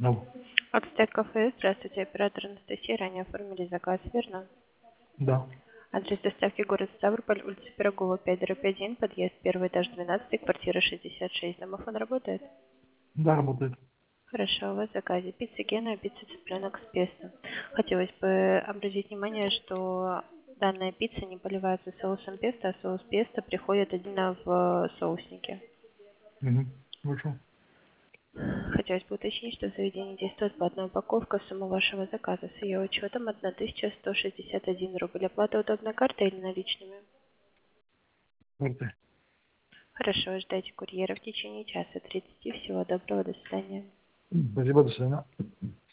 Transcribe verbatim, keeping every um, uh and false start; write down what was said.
Ну, Ацтек кафе. Здравствуйте, оператор Анастасия. Ранее оформили заказ, верно? да. Адрес доставки город Ставрополь, улица Пирогова, пять дробь один, подъезд первый этаж двенадцать, квартира шестьдесят шесть. Домофон работает? Да, работает. Хорошо, у вас в заказе пицца Гена, пицца цыпленок с песто. Хотелось бы обратить внимание, что данная пицца не поливается соусом песто, а соус песто приходит отдельно в соуснике. Угу. Хорошо. Хотелось бы уточнить, что в заведении действует платная упаковка. Сумма вашего заказа с ее учетом тысяча сто шестьдесят один рубль. Оплата удобной картой или наличными? Карты. Хорошо, ждайте курьера в течение часа тридцати. Всего доброго, до свидания. Спасибо, до свидания.